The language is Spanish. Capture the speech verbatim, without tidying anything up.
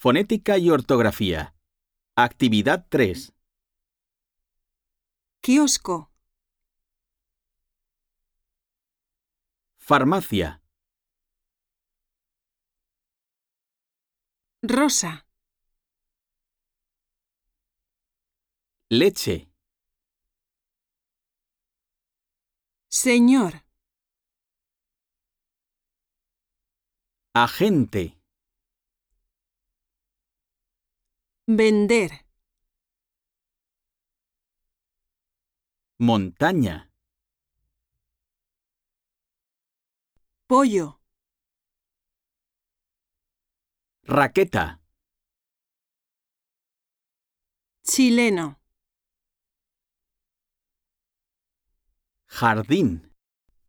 Fonética y ortografía. Actividad tres. Kiosco. Farmacia. Rosa. Leche. Señor. Agente. Vender. Montaña. Pollo. Raqueta. Chileno. Jardín.